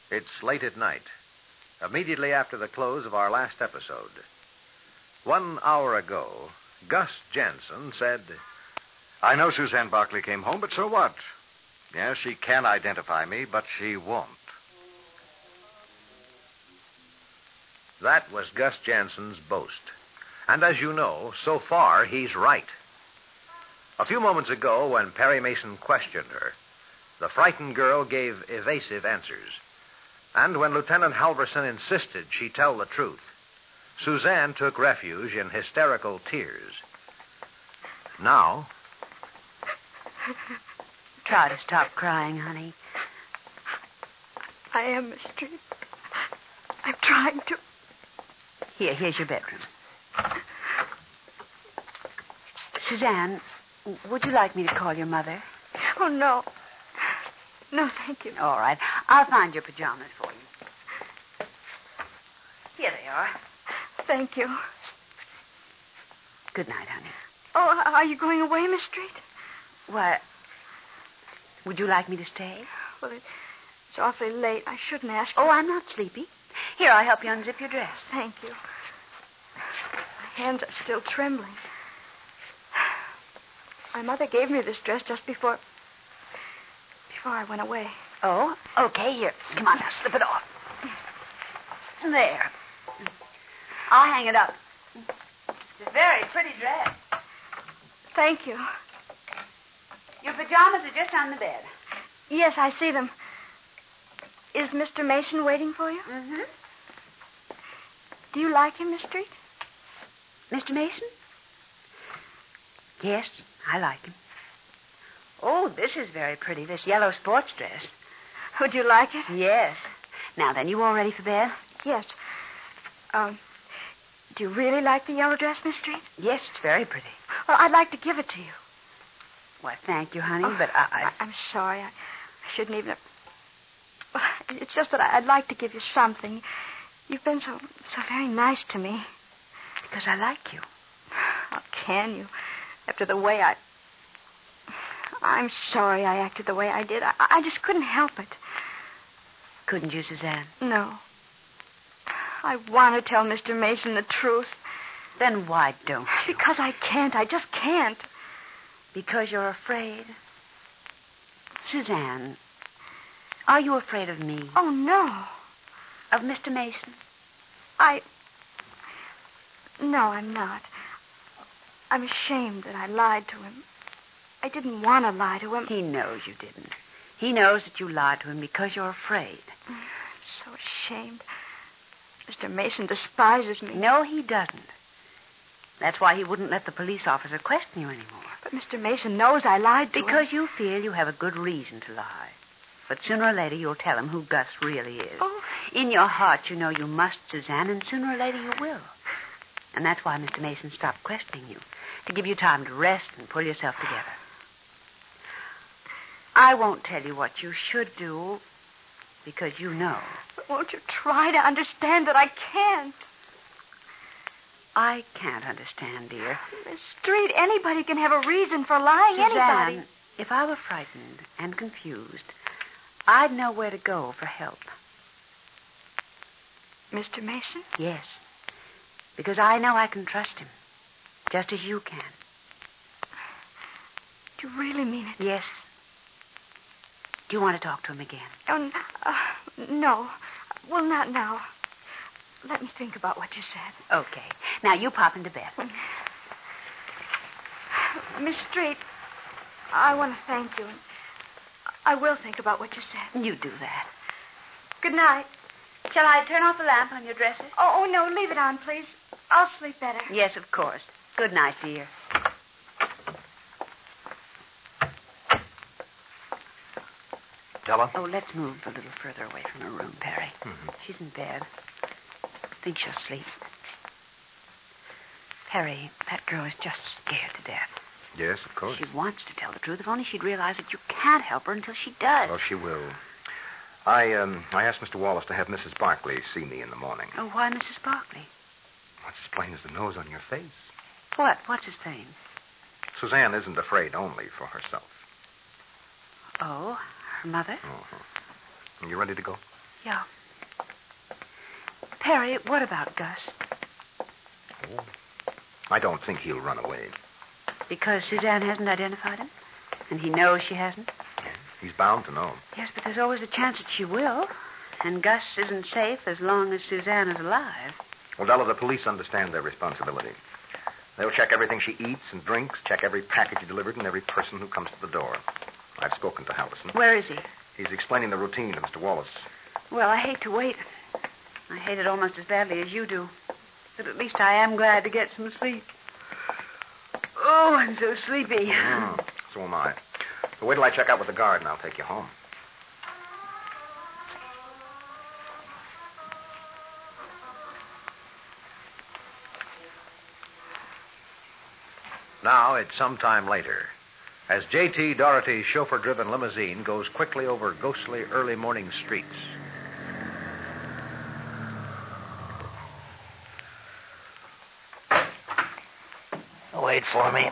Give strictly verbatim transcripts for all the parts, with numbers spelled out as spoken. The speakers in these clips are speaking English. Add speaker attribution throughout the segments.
Speaker 1: It's late at night, immediately after the close of our last episode. One hour ago, Gus Jansen said...
Speaker 2: I know Suzanne Barkley came home, but so what? Yes, she can identify me, but she won't.
Speaker 1: That was Gus Jansen's boast. And as you know, so far, he's right. A few moments ago, when Perry Mason questioned her, the frightened girl gave evasive answers. And when Lieutenant Halverson insisted she tell the truth, Suzanne took refuge in hysterical tears. Now...
Speaker 3: Try to stop crying, honey.
Speaker 4: I am, Miss Street. I'm trying to.
Speaker 3: Here, here's your bedroom. Suzanne, would you like me to call your mother?
Speaker 4: Oh, no. No, thank you.
Speaker 3: All right. I'll find your pajamas for you. Here they are.
Speaker 4: Thank you.
Speaker 3: Good night, honey.
Speaker 4: Oh, are you going away, Miss Street?
Speaker 3: Why, would you like me to stay?
Speaker 4: Well, it, it's awfully late. I shouldn't ask
Speaker 3: Oh,
Speaker 4: you.
Speaker 3: I'm not sleepy. Here, I'll help you unzip your dress.
Speaker 4: Thank you. My hands are still trembling. My mother gave me this dress just before... before I went away.
Speaker 3: Oh, okay. Here, come on now, slip it off. There. I'll hang it up. It's a very pretty dress.
Speaker 4: Thank you.
Speaker 3: Your pajamas are just on the bed.
Speaker 4: Yes, I see them. Is Mister Mason waiting for you?
Speaker 3: Mm-hmm.
Speaker 4: Do you like him, Miss Street?
Speaker 3: Mister Mason? Yes, I like him. Oh, this is very pretty, this yellow sports dress.
Speaker 4: Would you like it?
Speaker 3: Yes. Now then, you all ready for bed?
Speaker 4: Yes. Um, do you really like the yellow dress, Miss Street?
Speaker 3: Yes, it's very pretty.
Speaker 4: Well, I'd like to give it to you.
Speaker 3: Why, thank you, honey,
Speaker 4: Oh,
Speaker 3: but I... I...
Speaker 4: I... I'm sorry. I, I shouldn't even have... It's just that I'd like to give you something. You've been so so very nice to me.
Speaker 3: Because I like you.
Speaker 4: How can you? After the way I... I'm sorry I acted the way I did. I, I just couldn't help it.
Speaker 3: Couldn't you, Suzanne?
Speaker 4: No. I want to tell Mister Mason the truth.
Speaker 3: Then why don't you?
Speaker 4: Because I can't. I just can't.
Speaker 3: Because you're afraid? Suzanne, are you afraid of me?
Speaker 4: Oh, no.
Speaker 3: Of Mister Mason?
Speaker 4: I... No, I'm not. I'm ashamed that I lied to him. I didn't want to lie to him.
Speaker 3: He knows you didn't. He knows that you lied to him because you're afraid.
Speaker 4: I'm so ashamed. Mister Mason despises me.
Speaker 3: No, he doesn't. That's why he wouldn't let the police officer question you anymore.
Speaker 4: But Mister Mason knows I lied to him.
Speaker 3: Because you feel you have a good reason to lie. But sooner or later you'll tell him who Gus really is.
Speaker 4: Oh.
Speaker 3: In your heart you know you must, Suzanne, and sooner or later you will. And that's why Mister Mason stopped questioning you. To give you time to rest and pull yourself together. I won't tell you what you should do because you know.
Speaker 4: But won't you try to understand that I can't?
Speaker 3: I can't understand, dear.
Speaker 4: Miss Street, anybody can have a reason for lying.
Speaker 3: Suzanne,
Speaker 4: anybody.
Speaker 3: If I were frightened and confused, I'd know where to go for help.
Speaker 4: Mister Mason?
Speaker 3: Yes. Because I know I can trust him. Just as you can.
Speaker 4: Do you really mean it?
Speaker 3: Yes. Do you want to talk to him again?
Speaker 4: Oh, uh, no. Well, not now. Let me think about what you said.
Speaker 3: Okay. Now, you pop into bed.
Speaker 4: Miss Street, I want to thank you. And I will think about what you said.
Speaker 3: You do that.
Speaker 4: Good night.
Speaker 3: Shall I turn off the lamp on your dresser?
Speaker 4: Oh, oh, no, leave it on, please. I'll sleep better.
Speaker 3: Yes, of course. Good night, dear.
Speaker 1: Della?
Speaker 3: Oh, let's move a little further away from her room, Perry.
Speaker 1: Mm-hmm.
Speaker 3: She's in bed. I think she'll sleep. Perry, that girl is just scared to death.
Speaker 1: Yes, of course.
Speaker 3: She wants to tell the truth. If only she'd realize that you can't help her until she does.
Speaker 1: Oh, she will. I, um, I asked Mister Wallace to have Missus Barkley see me in the morning.
Speaker 3: Oh, why Missus Barkley?
Speaker 1: What's as plain as the nose on your face?
Speaker 3: What? What's his pain?
Speaker 1: Suzanne isn't afraid only for herself.
Speaker 3: Oh, her mother?
Speaker 1: Uh-huh. You ready to go?
Speaker 3: Yeah. Perry, what about Gus?
Speaker 1: Oh, I don't think he'll run away.
Speaker 3: Because Suzanne hasn't identified him? And he knows she hasn't?
Speaker 1: He's bound to know.
Speaker 3: Yes, but there's always the chance that she will. And Gus isn't safe as long as Suzanne is alive.
Speaker 1: Well, Della, the police understand their responsibility. They'll check everything she eats and drinks, check every package delivered and every person who comes to the door. I've spoken to Halverson.
Speaker 3: Where is he?
Speaker 1: He's explaining the routine to Mister Wallace.
Speaker 3: Well, I hate to wait. I hate it almost as badly as you do. But at least I am glad to get some sleep. Oh, I'm so sleepy.
Speaker 1: Mm, so am I. So wait till I check out with the guard and I'll take you home. Now it's some time later. As J T. Doherty's chauffeur-driven limousine goes quickly over ghostly early morning streets.
Speaker 5: Wait for me.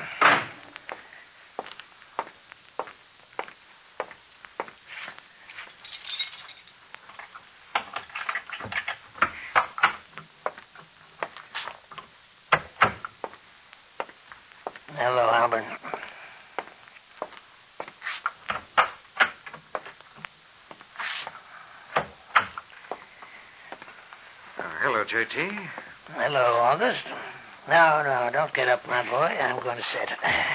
Speaker 5: Hello, Albert.
Speaker 2: Uh, hello, J T.
Speaker 5: Hello, August. No, no, don't get up, my boy. I'm going to sit.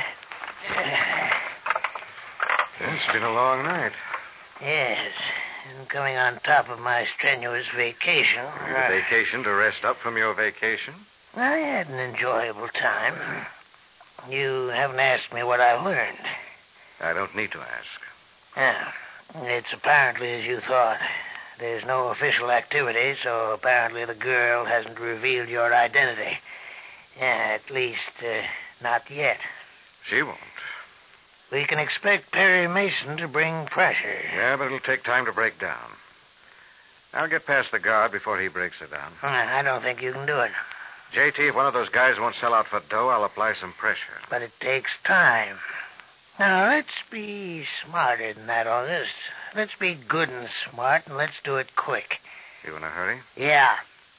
Speaker 2: It's been a long night.
Speaker 5: Yes, and coming on top of my strenuous vacation.
Speaker 2: A vacation to rest up from your vacation?
Speaker 5: I had an enjoyable time. You haven't asked me what I've learned.
Speaker 2: I don't need to ask.
Speaker 5: Yeah, it's apparently as you thought. There's no official activity, so apparently the girl hasn't revealed your identity. Yeah, at least, uh, not yet.
Speaker 2: She won't.
Speaker 5: We can expect Perry Mason to bring pressure.
Speaker 2: Yeah, but it'll take time to break down. I'll get past the guard before he breaks it down.
Speaker 5: I don't think you can do it.
Speaker 2: J T, if one of those guys won't sell out for dough, I'll apply some pressure.
Speaker 5: But it takes time. Now, let's be smarter than that, August. Let's be good and smart, and let's do it quick.
Speaker 2: You in a hurry?
Speaker 5: Yeah.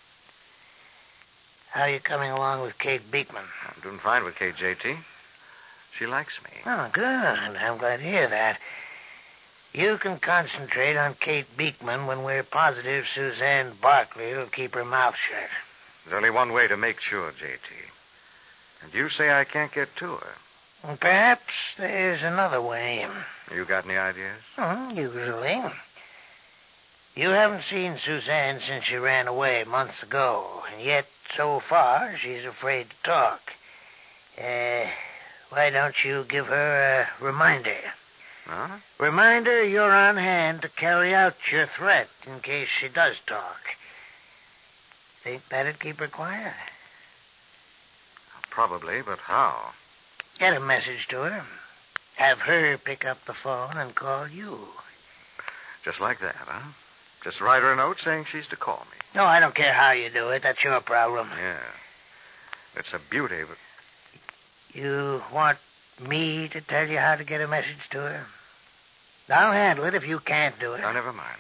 Speaker 5: How are you coming along with Kate Beekman?
Speaker 2: I'm doing fine with Kate, J T. She likes me.
Speaker 5: Oh, good. I'm glad to hear that. You can concentrate on Kate Beekman when we're positive Suzanne Barkley will keep her mouth shut.
Speaker 2: There's only one way to make sure, J T. And you say I can't get to her.
Speaker 5: And perhaps there's another way.
Speaker 2: You got any ideas?
Speaker 5: Hmm, usually. You haven't seen Suzanne since she ran away months ago, and yet, so far, she's afraid to talk. Uh, why don't you give her a reminder?
Speaker 2: Huh?
Speaker 5: Reminder you're on hand to carry out your threat in case she does talk. Think that'd keep her quiet?
Speaker 2: Probably, but how?
Speaker 5: Get a message to her. Have her pick up the phone and call you.
Speaker 2: Just like that, huh? Just write her a note saying she's to call me.
Speaker 5: No, I don't care how you do it. That's your problem.
Speaker 2: Yeah. It's a beauty, but...
Speaker 5: You want me to tell you how to get a message to her? I'll handle it if you can't do it.
Speaker 2: Oh, never mind.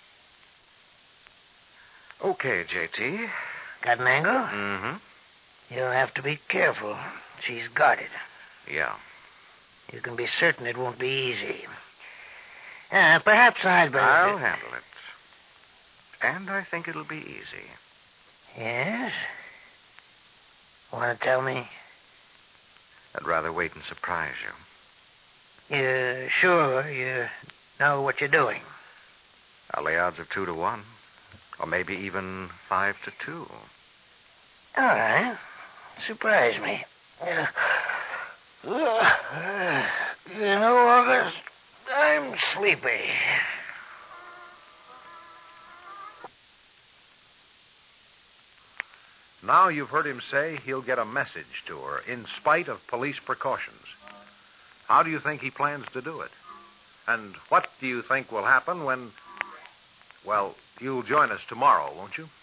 Speaker 2: Okay, J T.
Speaker 5: Got an angle?
Speaker 2: Mm-hmm.
Speaker 5: You'll have to be careful. She's guarded.
Speaker 2: Yeah.
Speaker 5: You can be certain it won't be easy. Uh, perhaps I'd better...
Speaker 2: I'll handle it. And I think it'll be easy.
Speaker 5: Yes? Want to tell me?
Speaker 2: I'd rather wait and surprise you.
Speaker 5: You're sure you know what you're doing?
Speaker 2: I'll lay odds of two to one. Or maybe even five to two.
Speaker 5: All right. Surprise me. Uh, uh, you know, August, I'm sleepy.
Speaker 1: Now you've heard him say he'll get a message to her in spite of police precautions. How do you think he plans to do it? And what do you think will happen when... Well, you'll join us tomorrow, won't you?